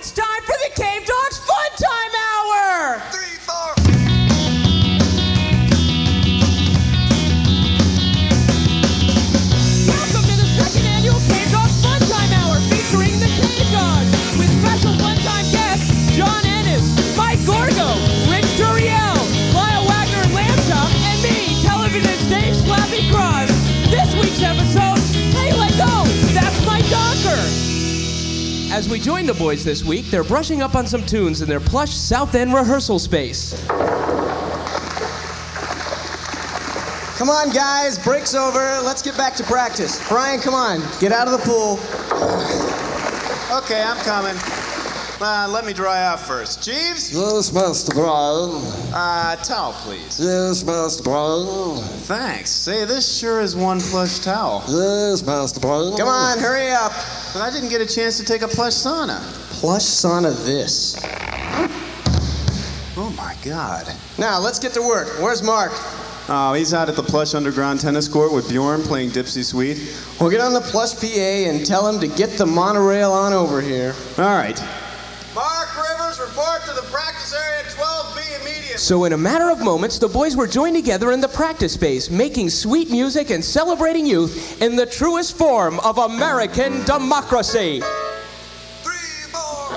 it's time for the Cave Dogs Fun Time Hour! 3, 4. Welcome to the second annual Cave Dogs Fun Time Hour featuring the Cave Dogs with special fun time guests John Ennis, Mike Gorgo, Rich Turiel, Lyle Wagner and Lambchop, and me, television's Dave Slappy Cross. This week's episode, Hey Let Go, That's My Docker! As we join the boys this week, they're brushing up on some tunes in their plush South End rehearsal space. Come on, guys. Break's over. Let's get back to practice. Brian, come on. Get out of the pool. Okay, I'm coming. Let me dry off first. Jeeves? Yes, Master Brian. Towel, please. Yes, Master Brian. Thanks. Say, this sure is one plush towel. Yes, Master Brian. Come on, hurry up. But I didn't get a chance to take a plush sauna. Plush sauna this. Oh, my God. Now, let's get to work. Where's Mark? Oh, he's out at the plush underground tennis court with Bjorn playing Dipsy Sweet. We'll get on the plush PA and tell him to get the monorail on over here. All right. Mark Rivers, report to the practice area 12B immediately. So in a matter of moments, the boys were joined together in the practice space, making sweet music and celebrating youth in the truest form of American democracy. 3, 4.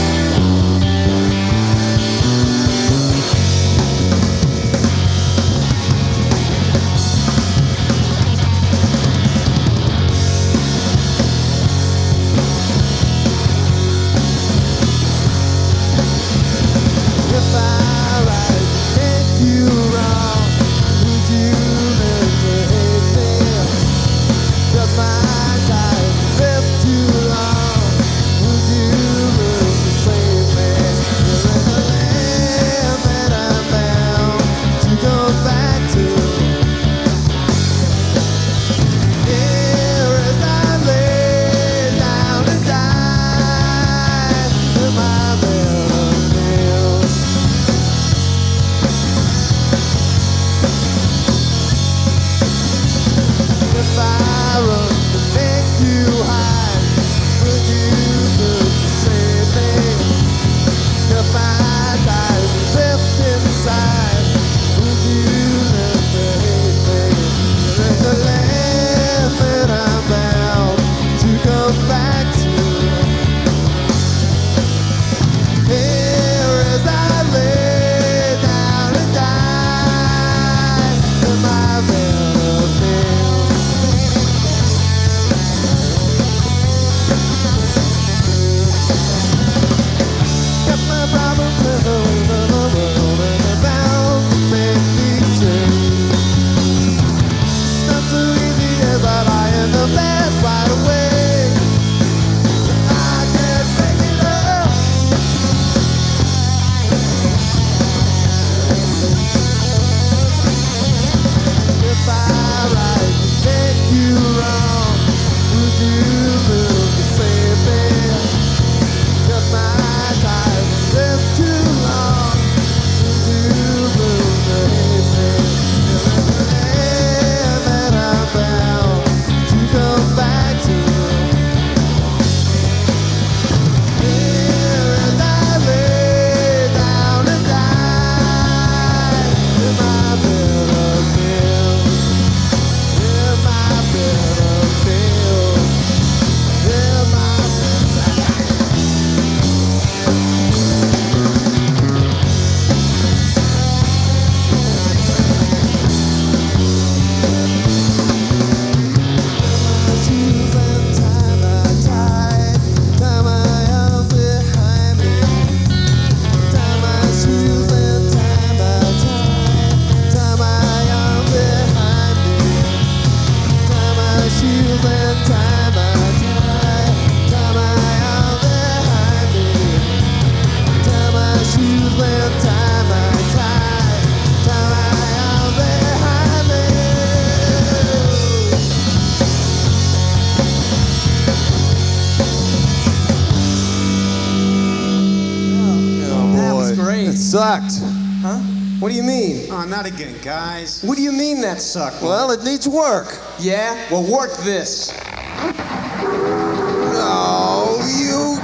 Sucked. Huh? What do you mean? Oh, not again, guys. What do you mean that sucked? Well, it needs work. Yeah? Well, work this. No,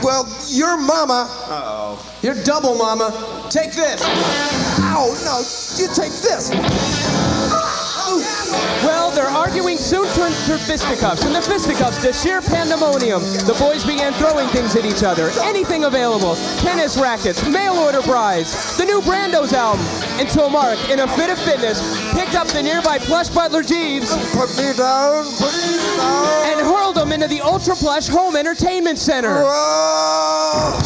Your mama. Uh-oh. Your double mama. Take this. Ow, no, you take this. Well, their arguing soon turned to fisticuffs, and the fisticuffs to sheer pandemonium. The boys began throwing things at each other, anything available, tennis rackets, mail-order brides, the new Brando's album, until Mark, in a fit of fitness, picked up the nearby plush Butler Jeeves Put me down, and hurled him into the ultra-plush home entertainment center. Whoa!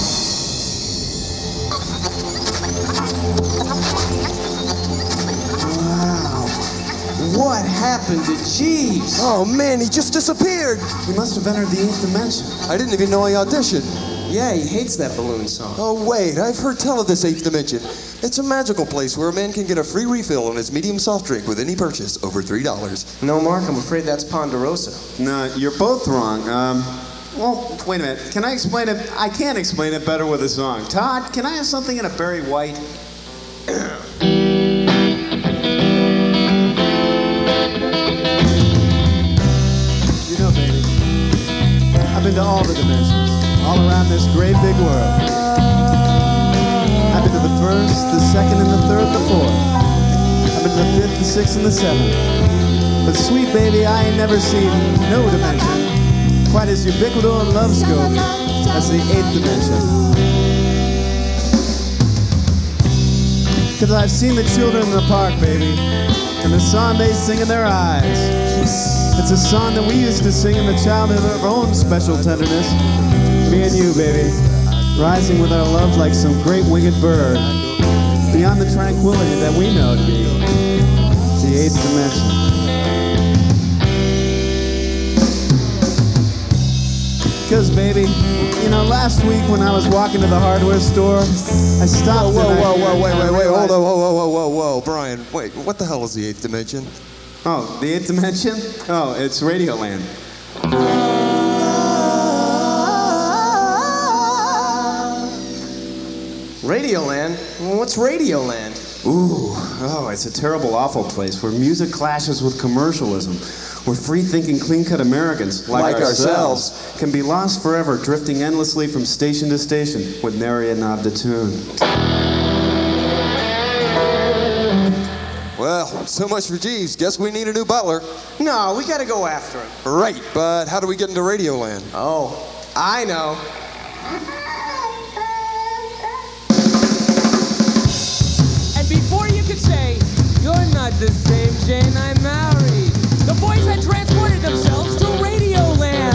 What happened to Jeeves? Oh man, he just disappeared. He must have entered the 8th dimension. I didn't even know he auditioned. Yeah, he hates that balloon song. Oh wait, I've heard tell of this 8th dimension. It's a magical place where a man can get a free refill on his medium soft drink with any purchase over $3. No, Mark, I'm afraid that's Ponderosa. No, you're both wrong. Well, wait a minute. Can I explain it? I can't explain it better with a song. Todd, can I have something in a Barry White? You know, baby, I've been to all the dimensions, all around this great big world. I've been to the first, the second, and the third, the fourth. I've been to the fifth, the sixth, and the seventh. But sweet baby, I ain't never seen no dimension quite as ubiquitous and love scope as the 8th dimension. Cause I've seen the children in the park, baby, and the song they sing in their eyes. It's a song that we used to sing in the childhood of our own special tenderness. Me and you, baby, rising with our love like some great winged bird, beyond the tranquility that we know to be the 8th dimension. Because, baby, you know, last week when I was walking to the hardware store, I stopped. Wait, whoa, Brian, wait, what the hell is the 8th dimension? Oh, the 8th dimension? Oh, it's Radioland. Radioland? Well, what's Radioland? Ooh, oh, it's a terrible, awful place where music clashes with commercialism, where free-thinking, clean-cut Americans, like ourselves, can be lost forever, drifting endlessly from station to station with nary a nod to tune. Well, so much for Jeeves. Guess we need a new butler. No, we gotta go after him. Right, but how do we get into Radioland? Oh, I know. And before you could say, you're not the same Jane I married, the boys had transported themselves to Radioland.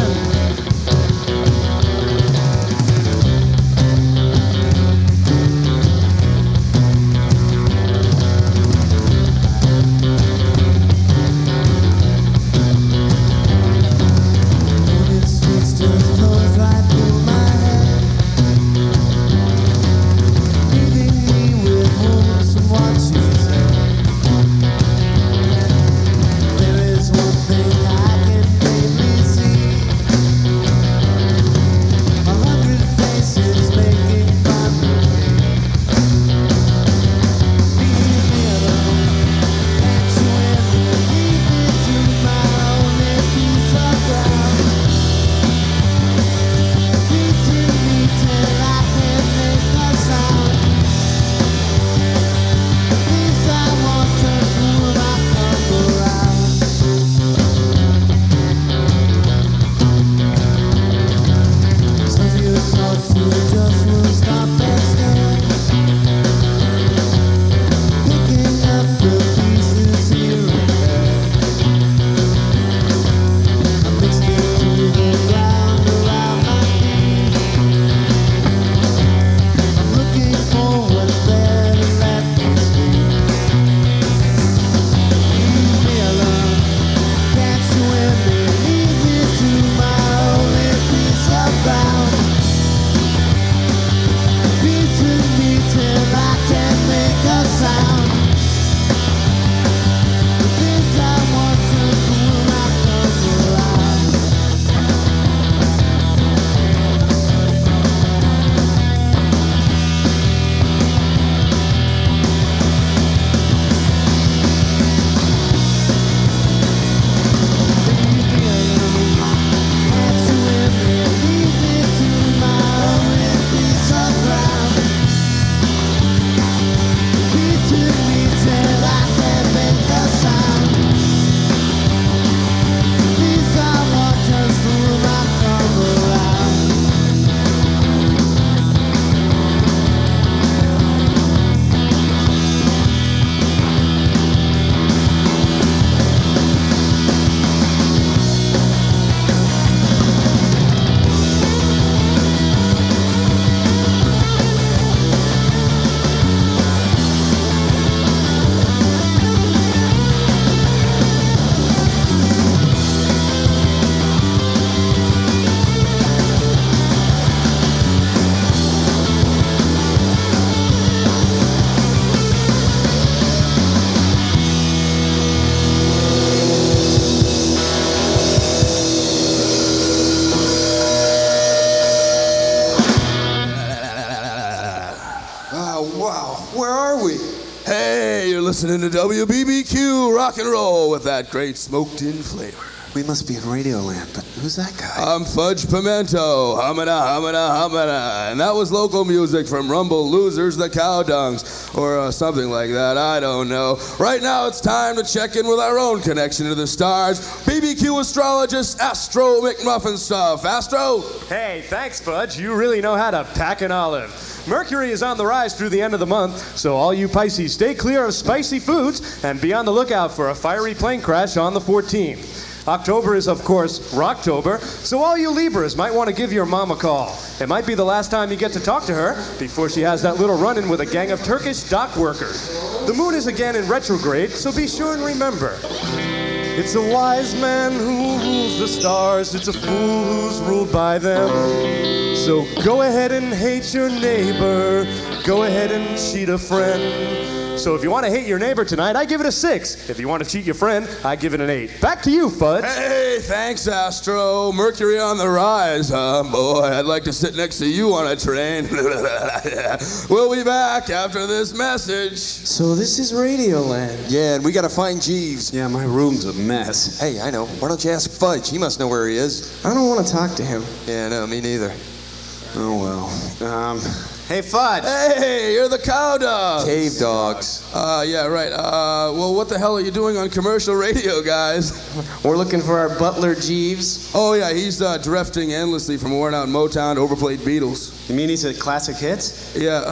Wow, where are we? Hey, you're listening to WBBQ Rock and Roll with that great smoked-in flavor. We must be in Radioland, but who's that guy? I'm Fudge Pimento, humana, humana, humana. And that was local music from Rumble Losers, the Cowdungs, or something like that, I don't know. Right now it's time to check in with our own connection to the stars, BBQ astrologist Astro McMuffin Stuff. Astro? Hey, thanks, Fudge. You really know how to pack an olive. Mercury is on the rise through the end of the month, so all you Pisces, stay clear of spicy foods and be on the lookout for a fiery plane crash on the 14th. October is, of course, Rocktober, so all you Libras might want to give your mom a call. It might be the last time you get to talk to her before she has that little run-in with a gang of Turkish dock workers. The moon is again in retrograde, so be sure and remember. It's a wise man who rules the stars. It's a fool who's ruled by them. So go ahead and hate your neighbor. Go ahead and cheat a friend. So if you want to hate your neighbor tonight, I give it a 6. If you want to cheat your friend, I give it an 8. Back to you, Fudge. Hey, thanks, Astro. Mercury on the rise, huh? Boy, I'd like to sit next to you on a train. We'll be back after this message. So this is Radioland. Yeah, and we gotta find Jeeves. Yeah, my room's a mess. Hey, I know. Why don't you ask Fudge? He must know where he is. I don't want to talk to him. Yeah, no, me neither. Oh, well. Hey, Fudge. Hey, you're the cow dog. Cave dogs. Yeah, right. Well, what the hell are you doing on commercial radio, guys? We're looking for our butler, Jeeves. Oh, yeah, he's drifting endlessly from worn out Motown to overplayed Beatles. You mean he's at Classic Hits? Yeah,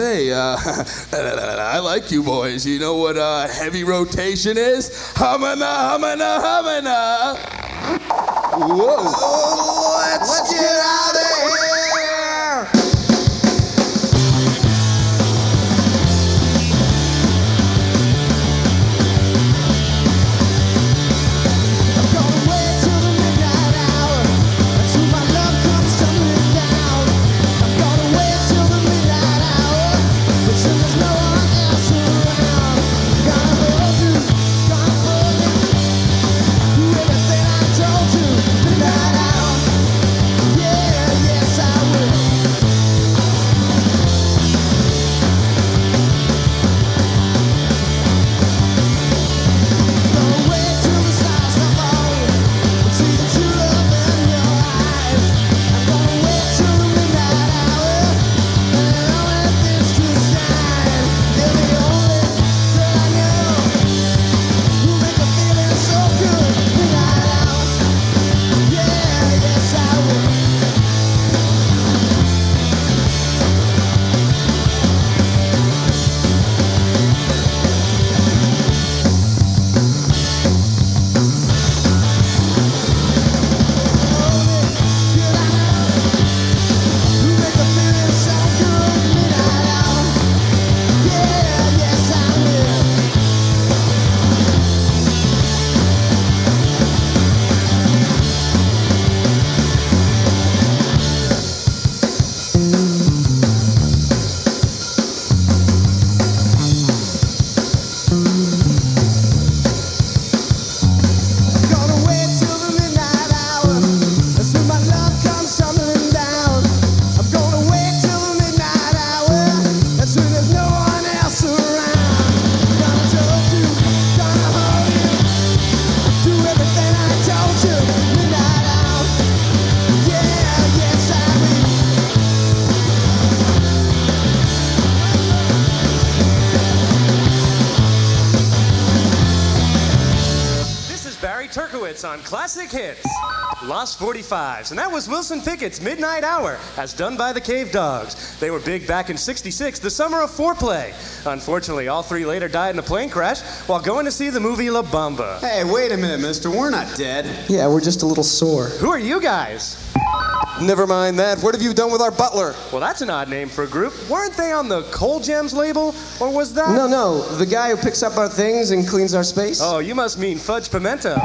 I like you boys. You know what heavy rotation is? Humana, humana, humana. Whoa. Let's get out of here! On Classic Hits, Lost 45s, and that was Wilson Pickett's Midnight Hour, as done by the Cave Dogs. They were big back in '66, the summer of foreplay. Unfortunately, all three later died in a plane crash while going to see the movie La Bamba. Hey, wait a minute, mister. We're not dead. Yeah, we're just a little sore. Who are you guys? Never mind that. What have you done with our butler? Well, that's an odd name for a group. Weren't they on the Coal Gems label, or was that? No, the guy who picks up our things and cleans our space. Oh, you must mean Fudge Pimento.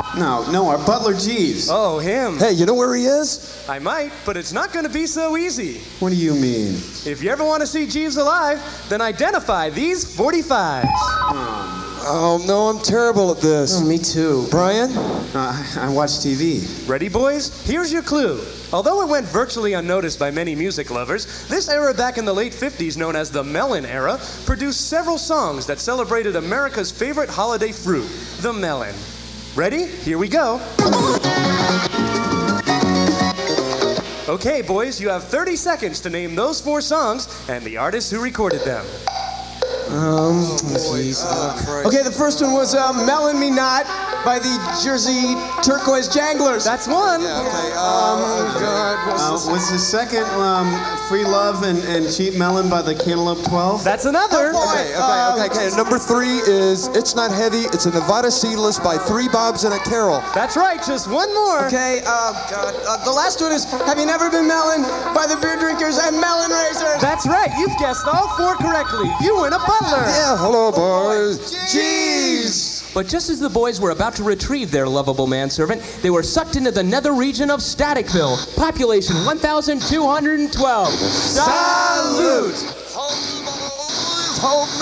No, our butler Jeeves. Oh, him. Hey, you know where he is? I might, but it's not going to be so easy. What do you mean? If you ever want to see Jeeves alive, then identify these 45s. Oh, no, I'm terrible at this. Oh, me too. Brian? I watch TV. Ready, boys? Here's your clue. Although it went virtually unnoticed by many music lovers, this era back in the late 50s, known as the melon era, produced several songs that celebrated America's favorite holiday fruit, the melon. Ready? Here we go. Okay, boys, you have 30 seconds to name those 4 songs and the artists who recorded them. Okay, the first one was Melon Me Not by the Jersey Turquoise Janglers. That's one. Was the second Free Love and Cheap Melon by the Cantaloupe 12? That's another. Okay. Number 3 is It's Not Heavy. It's a Nevada Seedless by 3 Bobs and a Carol. That's right, just one more. Okay, the last one is Have You Never Been Melon by the Beer Drinkers and Melon Raisers. That's right, you've guessed all 4 correctly. You win a butler. Yeah, hello, boys. Jeez. But just as the boys were about to retrieve their lovable manservant, they were sucked into the nether region of Staticville. Population 1,212. Salute! Oh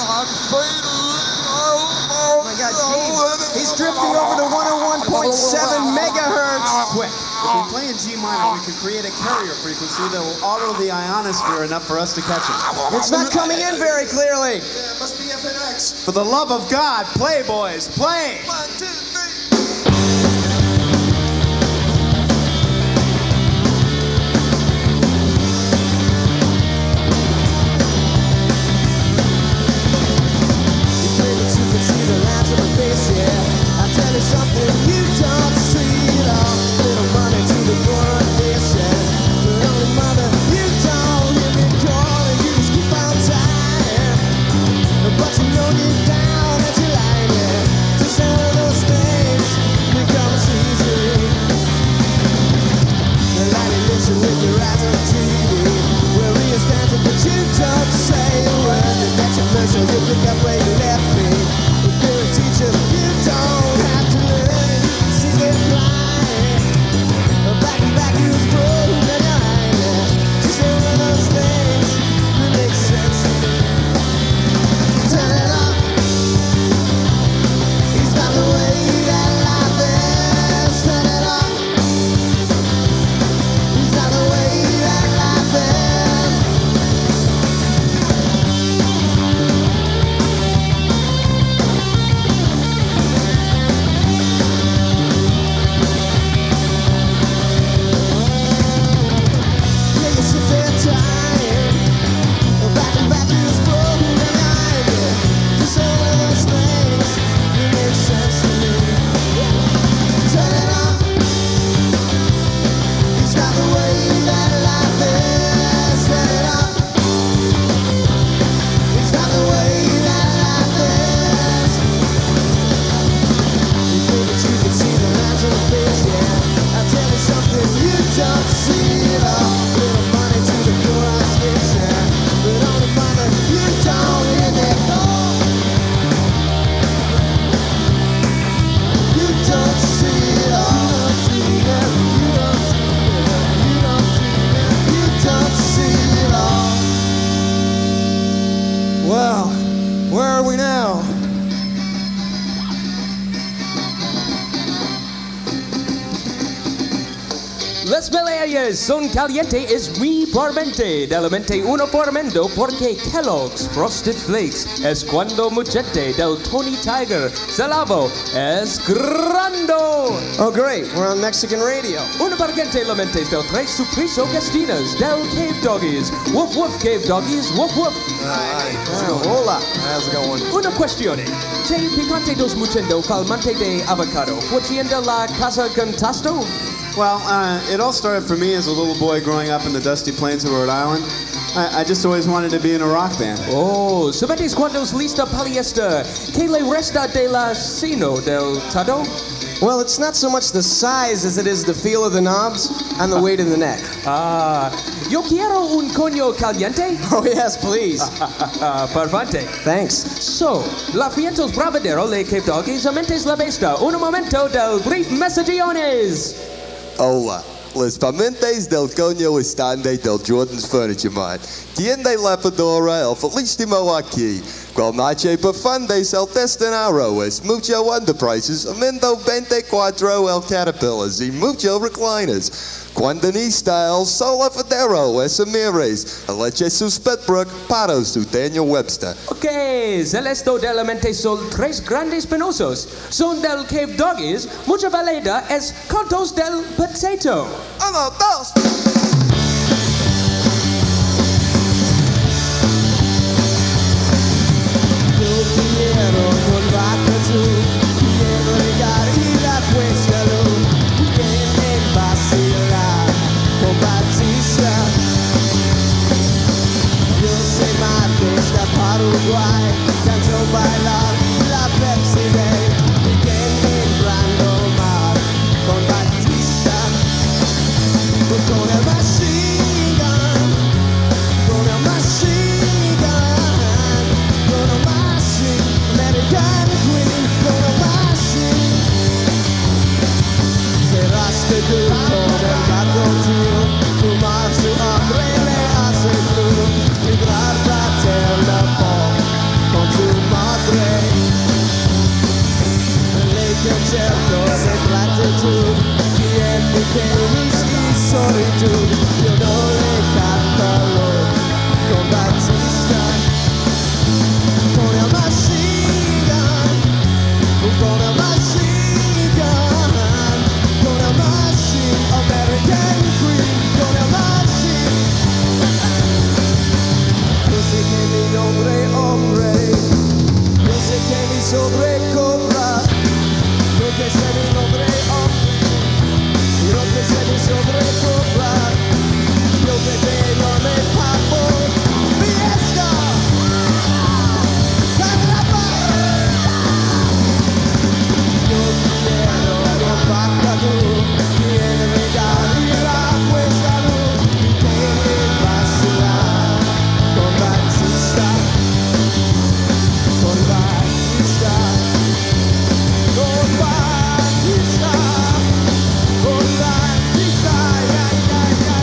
my God, he's drifting over to 101.7 megahertz. Quick, if we play in G minor, we could create a carrier frequency that will auto the ionosphere enough for us to catch it. It's not coming in very clearly. Must be FNX. For the love of God, play, boys, play! 1, 2, 3. Something you don't see at all. Little money to the poor and dishes. But only mother, you don't hear me calling. You just keep on trying. But you know deep down that you're lying there. Just one of those things becomes easy. The light you listen with your eyes on TV. Where he is dancing, but you don't say a word. And that's your pleasure, you pick up where you left me. If you're a teacher, you don't have to learn. See them flying. Back and back, you was broken and you're hiding. Just one of those things that make sense to me. Turn it up. It's not the way that life is. Turn it up. It's not the way that life is. Yeah, you sit there trying. Back and back, you was broken and hiding. Just one of those things that make sense to me. Turn it up. It's not the way that life is. Turn it up. It's not the way that life is. You think that you can see the lines on the face, yeah. I'll tell you something you don't see at all. Little money to the chloride station. But only mother, you don't hear me call. You don't see it all. You don't see it. You don't see it. You don't see it all. Well, where are we now? Las Malayas son caliente es muy pormente, del mente uno pormendo porque Kellogg's Frosted Flakes es cuando muchete del Tony Tiger, Salavo es grando. Oh, great. We're on Mexican radio. Una pargente lamentes del tres supriso gastinas del Cave Doggies. Woof woof Cave Doggies, woof woof. Hola. How's it going? Una cuestione. Che picante dos muchendo falmante de avocado. Funciendo la casa cantasto? Well, it all started for me as a little boy growing up in the dusty plains of Rhode Island. I just always wanted to be in a rock band. Oh, ¿sabes cuándo es lista Polyester? ¿Qué le resta de la sino del tado? Well, it's not so much the size as it is the feel of the knobs and the weight of the neck. Ah, yo quiero un coño caliente. Oh, yes, please. Parvante. Thanks. So, la fientos bravadero le Cave Doggies amentes la besta. Un momento del brief messaggiones. Hola. Les Pamentes del Coño Estande del Jordan's Furniture Mart. Tiende la fedora el felicitimo aquí. Qual noche profundes el destinaro es mucho underprices, amendo 24 el caterpillars y mucho recliners. Cuando ni styles, sola federo es amires, a leche su Spitbrook, pato su Daniel Webster. Ok, Celeste de la mente son tres grandes penosos. Son del Cave Doggies, mucha valeda es Cantos del Potato. ¡Uno, dos! Yo quiero volverte tú, quiero llegar y la cuesta luz, quieren vacilar con Batista. Yo sé más que está para Uruguay, canto bailar la Pepsi Day, quieren Brando Mar con Batista. Con el machine gun, con el machine gun, con el machine, American Queen, con el machine. Cerraste tú con el gato tío, fumar su hambre le hace tú, migrar la teleport con tu madre. Le concerto de gratitud, quien me queris y solitud, yo no le cantarlo con Batista. Con el machine gun, con el machine gun, con el machine, American Queen, con el machine. Yo sé que mi nombre hombre, yo sé que mi sobre cobra, yo que sé mi nombre hombre, yo que sé mi sobre cobra, yo que te enorme papo, fiesta, carnaval. Yo quiero compacta tú, quiero regalar la cuesta luz, quiero vacilar con Batista, con Batista, con Batista, con Batista, ya, ya, ya,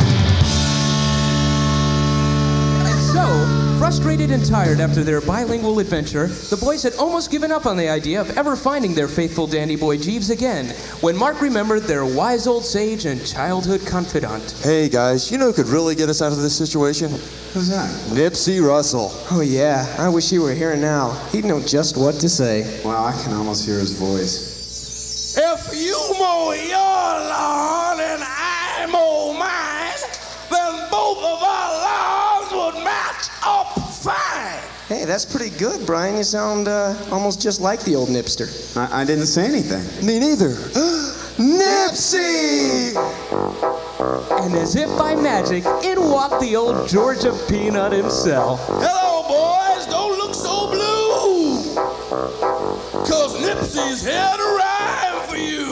ya. And so, frustrated and tired after their bilingual adventure, the boys had almost given up on the idea of ever finding their faithful Dandy Boy Jeeves again, when Mark remembered their wise old sage and childhood confidant. Hey guys, you know who could really get us out of this situation? Who's that? Nipsey Russell. Oh yeah, I wish he were here now. He'd know just what to say. Wow, I can almost hear his voice. If you mow your lawn and I mow mine, then both of our lawns would match up fine. Hey, that's pretty good, Brian. You sound almost just like the old Nipster. I didn't say anything. Me neither. Nipsey! And as if by magic, in walked the old Georgia Peanut himself. Hello, boys. Don't look so blue. Cause Nipsey's here to rhyme for you.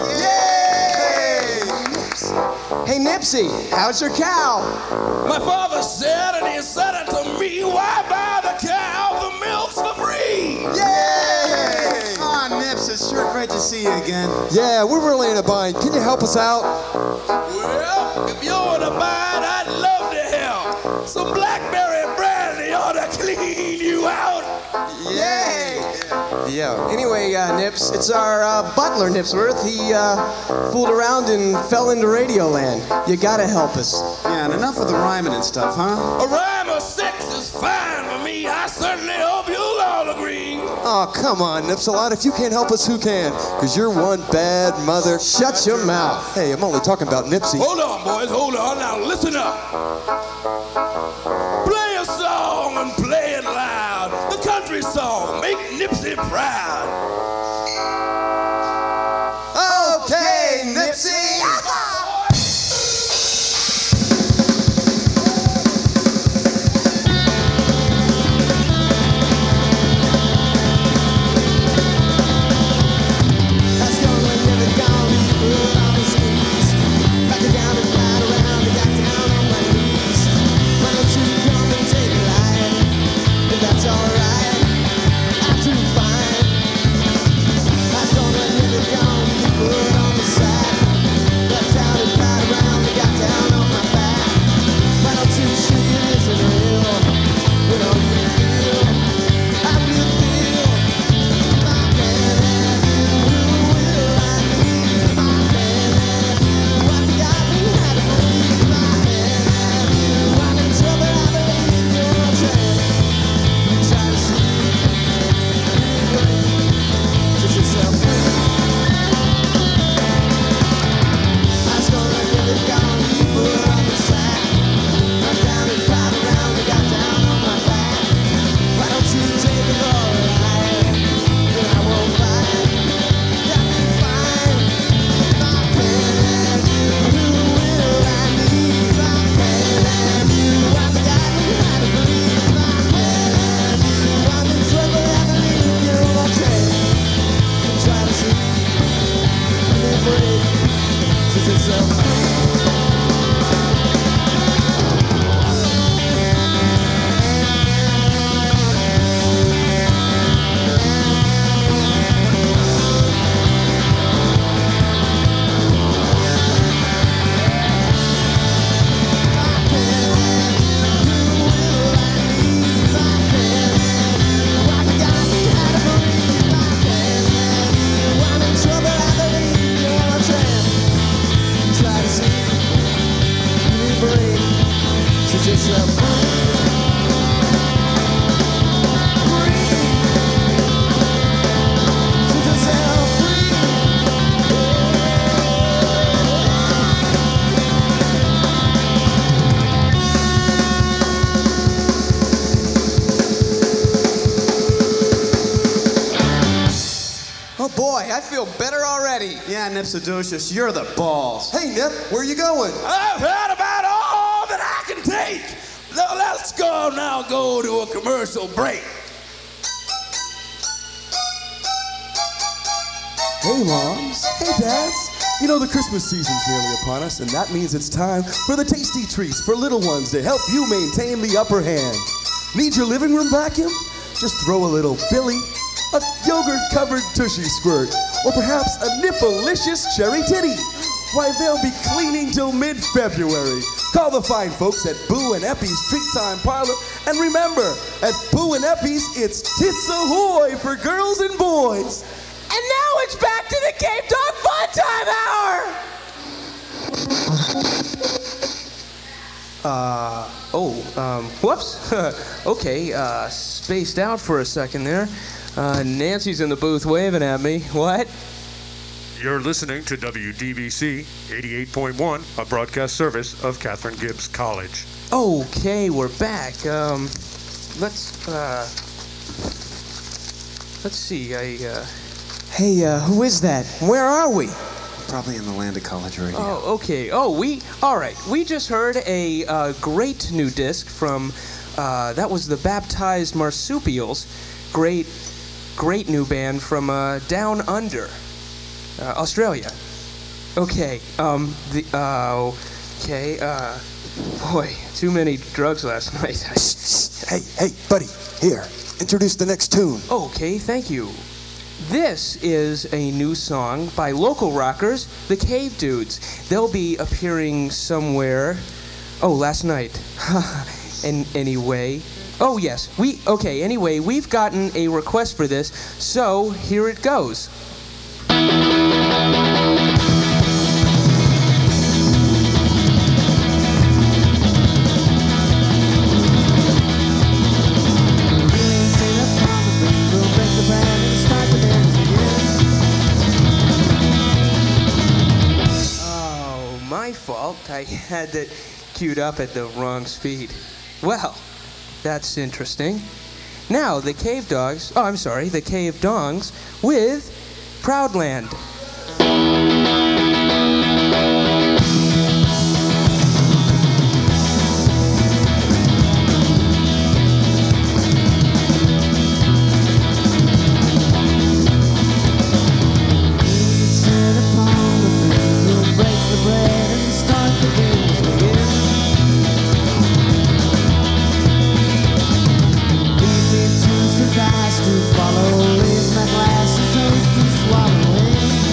Hey, Nipsey, how's your cow? My father said, and he said it to me, why buy the cow? The milk's for free. Yay! Ah, Nips, it's sure great to see you again. Yeah, we're really in a bind. Can you help us out? Well, if you're in a bind, I'd love to help. Some blackberry brandy ought to clean you out. Yay! Yeah. Anyway, Nips, it's our butler, Nipsworth. He fooled around and fell into Radioland. You gotta help us. Yeah, and enough of the rhyming and stuff, huh? A rhyme of six is fine for me. I certainly hope you'll all agree. Oh, come on, Nipsalot. If you can't help us, who can? Because you're one bad mother. Shut your mouth. Hey, I'm only talking about Nipsey. Hold on, boys, hold on. Now listen up. Play a song and play it loud. The country song, make Nipsey proud. Okay, Nipsey! That's gone when never gone. Put on the skis. Back it down and ride around and got down on my knees. Why don't you come and take a ride? If that's alright, I'm too fine. Set yourself free. Set yourself free. Oh boy, I feel better already. Yeah, Nipsidocious, you're the balls. Hey, Nip, where are you going? I've had about all that I can take. Now let's go to a commercial break. Hey moms, hey dads. You know the Christmas season's nearly upon us, and that means it's time for the tasty treats for little ones to help you maintain the upper hand. Need your living room vacuum? Just throw a little Billy, a yogurt-covered Tushy Squirt, or perhaps a nipplelicious cherry titty. Why, they'll be cleaning till mid-February. Call the fine folks at Boo and Eppie's Treat Time Parlor. And remember, at Boo and Eppie's, it's tits ahoy for girls and boys. And now it's back to the Cape Dog Fun Time Hour! Whoops. Okay, spaced out for a second there. Nancy's in the booth waving at me. What? You're listening to WDBC 88.1, a broadcast service of Catherine Gibbs College. Okay, we're back. Let's see. Hey, who is that? Where are we? Probably in the land of college radio. Oh, okay. All right. We just heard a great new disc from, that was the Baptized Marsupials. Great new band from Down Under, Australia. Okay. Boy, too many drugs last night. Hey, buddy, here, introduce the next tune. Okay, thank you. This is a new song by local rockers, the Cave Dudes. They'll be appearing somewhere. Oh, last night. Anyway. Oh, yes. Anyway, we've gotten a request for this, so here it goes. Fault. I had it queued up at the wrong speed. Well, that's interesting. Now, the Cave Dongs with Proudland. To follow, raise my glass and toast to swallowing.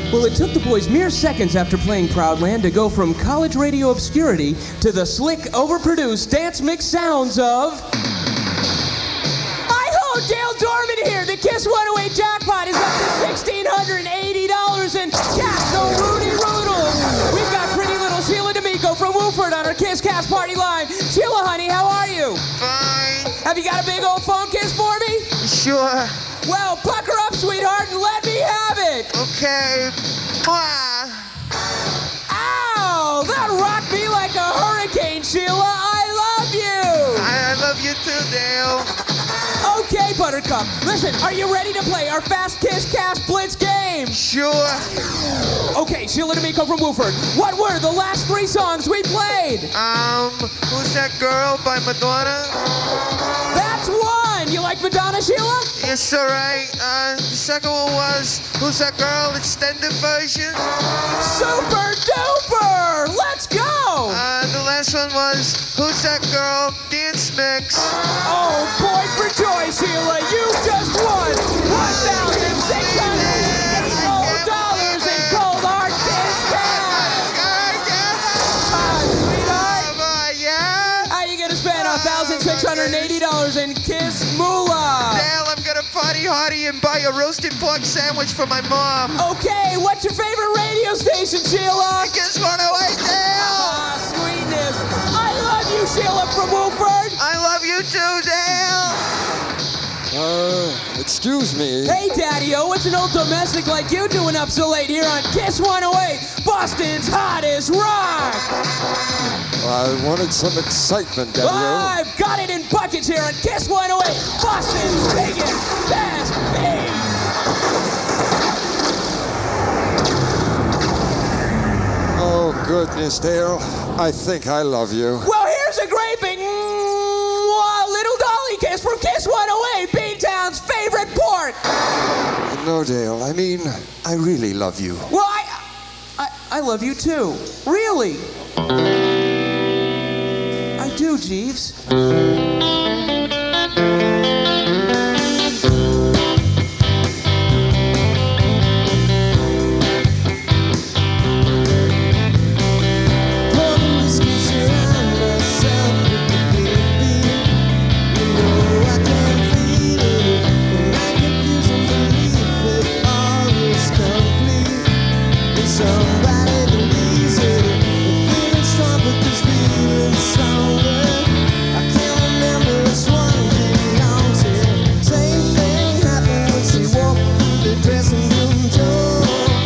Well, it took the boys mere seconds after playing Proudland to go from college radio obscurity to the slick, overproduced dance mix sounds of... Hi-ho, Dale Dorman here! The Kiss 108 jackpot is up to $1,680 in cash, no Rudy Roodles! We've got pretty little Sheila D'Amico from Wooford on our Kiss Cast party line. Sheila, honey, how are you? Fine. Have you got a big old phone kiss for me? Sure. Well, pucker up, sweetheart, and let me have it! Okay. Mwah. Ow! That rocked me like a hurricane, Sheila! I love you! I love you too, Dale. Okay, Buttercup. Listen, are you ready to play our Fast Kiss Cast Blitz game? Sure. Okay, Sheila D'Amico from Wooford. What were the last 3 songs we played? Who's That Girl by Madonna? That's one! You like Madonna, Sheila? Yes, all right. The second one was Who's That Girl extended version? Super duper! Let's go! The last one was Who's That Girl dance mix. Oh, boy, for joy, Sheila, you just won $1,680 in cold hard discount! Sweetheart, Yeah? how you gonna spend $1,680 in Kiss Moolah? Dale, I'm gonna party hardy and buy a roasted pork sandwich for my mom. Okay, what's your favorite radio station, Sheila? Kiss 108, Dale. Ah, sweetness. I love you, Sheila from Wooford. I love you too, Dale. Excuse me. Hey, Daddy-O, what's an old domestic like you doing up so late here on Kiss 108, Boston's hottest rock? I wanted some excitement, Daddy-O. I've got it in buckets here on Kiss 108, Boston's biggest, best beat. Oh, goodness, Dale. I think I love you. Well, here's a great big little dolly kiss from Kiss 108, Beantown's favorite pork. No, Dale. I mean, I really love you. Well, I love you too. Really. I do, Jeeves. Somebody believes it. The feeling's strong, but this feeling's stronger. I can't remember which one it belongs to. Same thing happened when she walked through the dressing room door.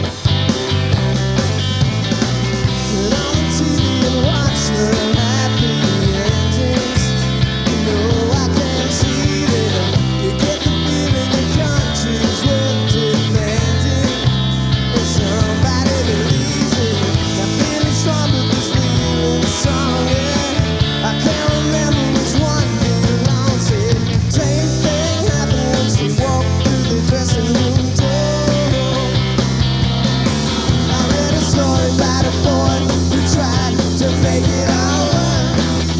Put on the TV and watch the happy endings. You know I can't see them. You get the feeling the country's worth defending. There's somebody believes it. That feeling's strong, but this feeling's stronger. I can't remember which one belongs to. Same thing happened when she walked through the dressing room door. I read a story about a boy who tried to make it all work.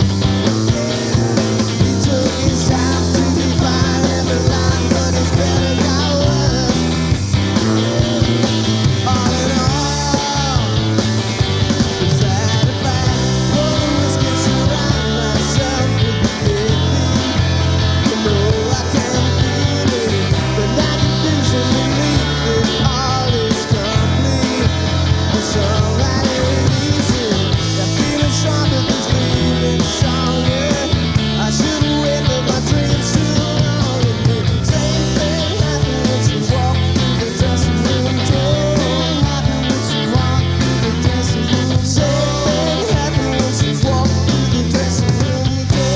He took his time to define every line, but his better got worse. All in all, is that a fact? Always get surround myself with the feeling. You know I can't feel it, but that confusion beneath it all is complete. But somebody believes it. That feeling stronger, this feeling stronger. I shouldn't wait for my dreams too long. Same thing happened when she walked through the dressing room door. Happened when she walked through the dressing room door. Same thing happened when she walked through the dressing room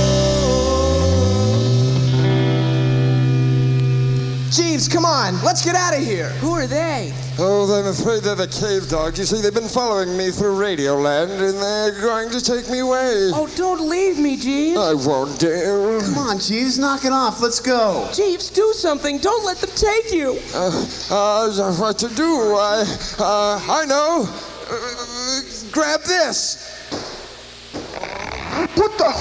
door. Jeeves, come on, let's get out of here. Who are they? Oh, I'm afraid they're the cave dogs. You see, they've been following me through Radioland, and they're going to take me away. Oh, don't leave me, Jeeves. I won't, Dale. Come on, Jeeves, knock it off. Let's go. Jeeves, do something. Don't let them take you. What to do? I know. Grab this. What the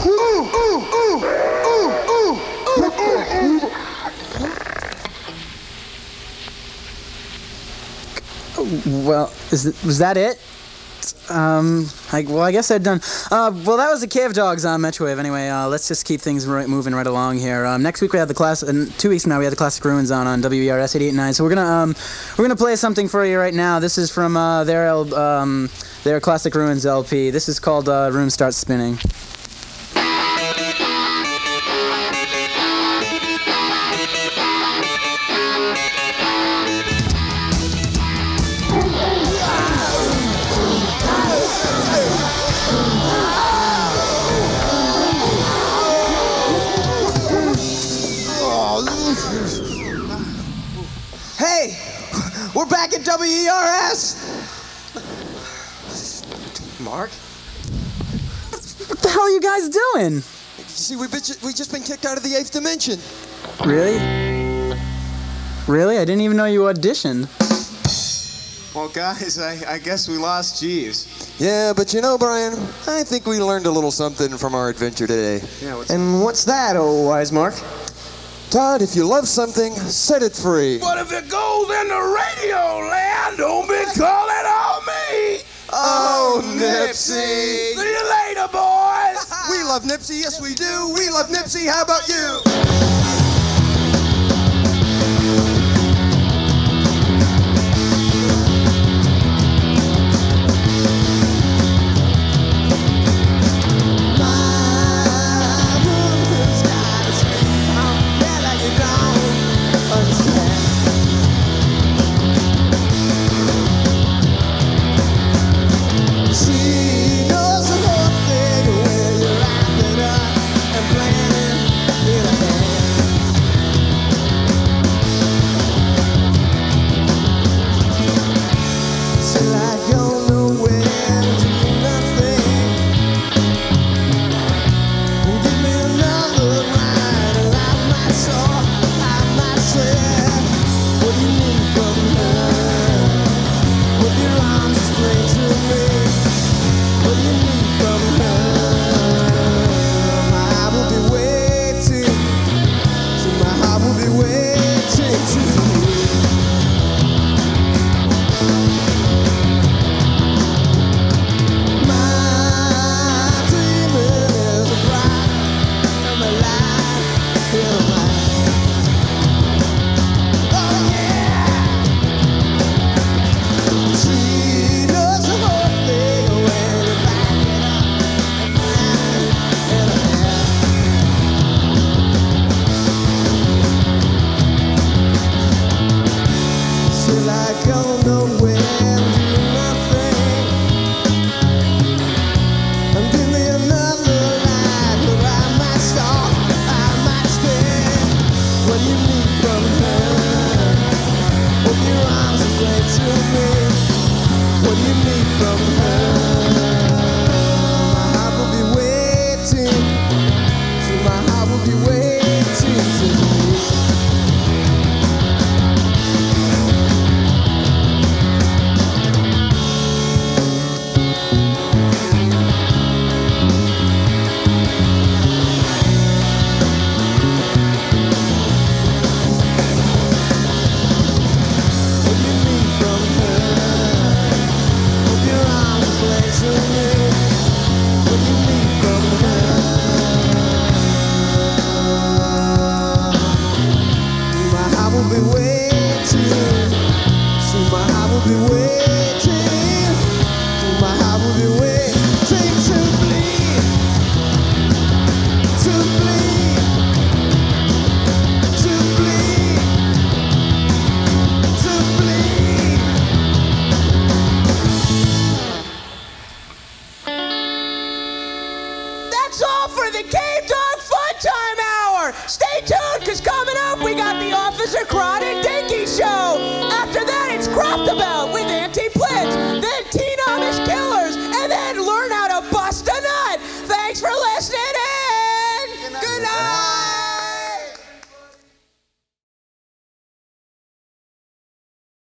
Well, was that it? I guess I'd done. Well, that was the Cave Dogs on Metrowave. Anyway, let's just keep things moving right along here. Next week we have the class, and 2 weeks from now we have the Classic Ruins on WERS 88.9. So we're gonna play something for you right now. This is from their Classic Ruins LP. This is called Room Starts Spinning. Hey, we're back at WERS. Mark? What the hell are you guys doing? See, we just been kicked out of the 8th dimension. Really? Really? I didn't even know you auditioned. Well, guys, I guess we lost Jeeves. Yeah, but you know, Brian, I think we learned a little something from our adventure today. Yeah, And what's that, oh wise Mark? Todd, if you love something, set it free. But if it goes into radio land, don't be calling on me. Oh, Nipsey. See you later, boys. We love Nipsey, yes we do. We love Nipsey, how about you? Stay tuned, because coming up, we got the Officer Chronic